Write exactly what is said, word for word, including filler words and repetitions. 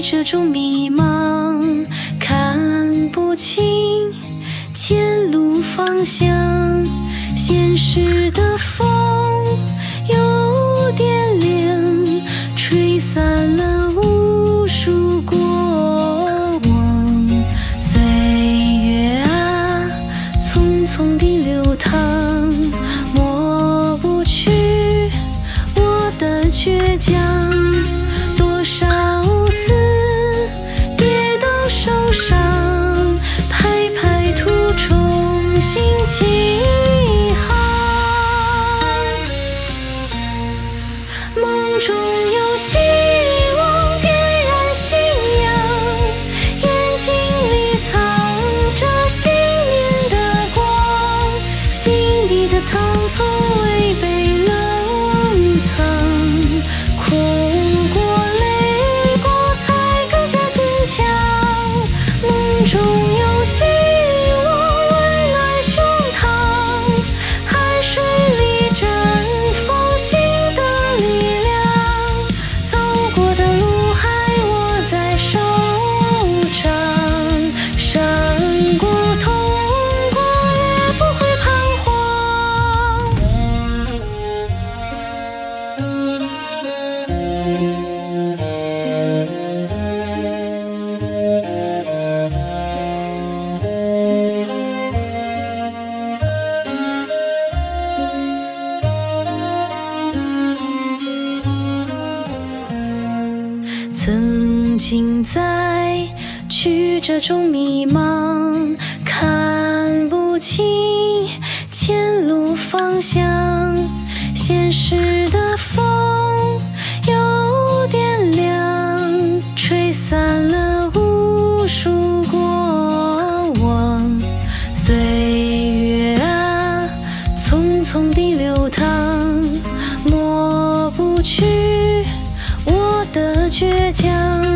这种迷茫，看不清前路方向。现实的风有点凉，吹散了无数过往。岁月啊，匆匆地流淌，抹不去我的倔强。多少次跌倒受伤，拍拍土重新起航。梦中有希望，点燃信仰，眼睛里藏着信念的光，心底的疼从未被冷藏。哭过累过才更加坚强，梦中有希望温暖胸膛，海水里绽放新的力量，走过的路还握在手掌，伤过痛过也不会彷徨。曾经在曲折中迷茫，看不清前路方向。现实的风有点凉，吹散了无数过往。岁月啊，匆匆地流淌，抹不去我的倔强。